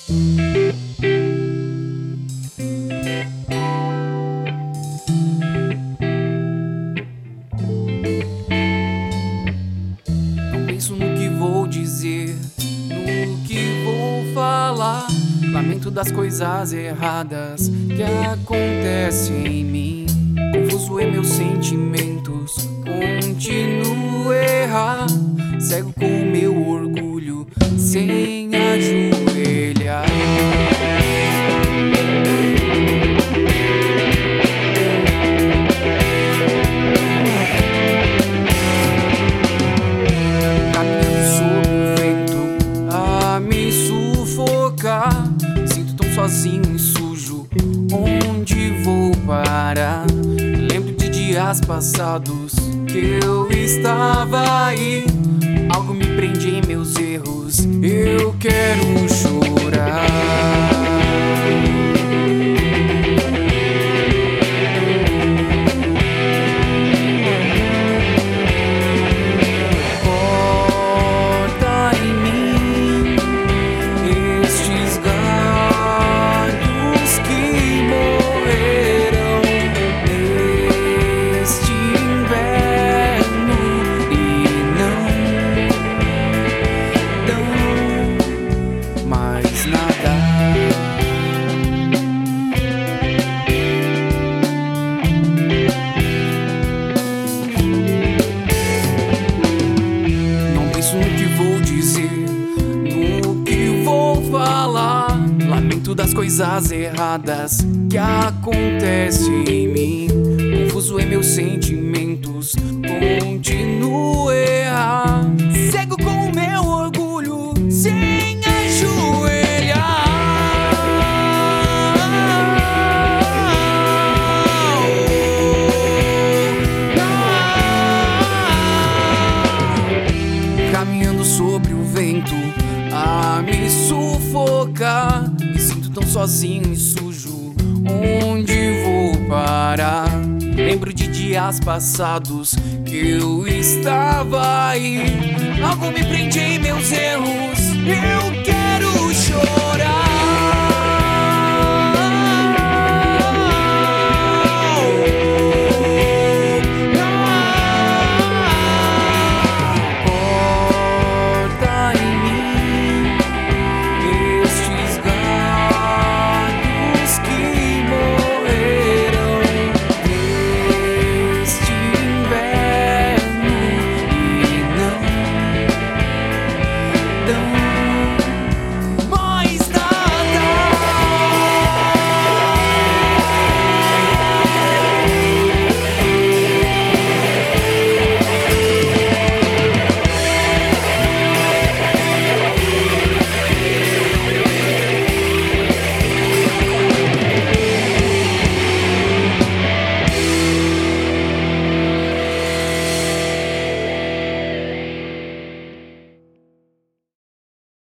Não penso no que vou dizer, no que vou falar. Lamento das coisas erradas que acontecem em mim. Confuso em meus sentimentos, continuo a errar. Cego com o meu orgulho, sem ajoelhar. Caminhando sob o vento a me sufocar. Sinto tão sozinho e sujo, onde vou parar? Lembro de dias passados que eu estava aí. Algo me prende em meus erros, eu quero chorar. Corta em mim estes galhos que morreram neste inverno e não dão mais nada. Não penso no que vou dizer, no que vou falar. Lamento das coisas erradas que acontecem em mim. Confuso em meus sentimentos, continuo a errar. Cego com o meu orgulho, sem ajoelhar. Caminhando sobre o vento a me sufocar. Me sinto tão sozinho e sujo, onde vou parar? Lembro de dias passados que eu estava aí. Algo me prende em meus erros, eu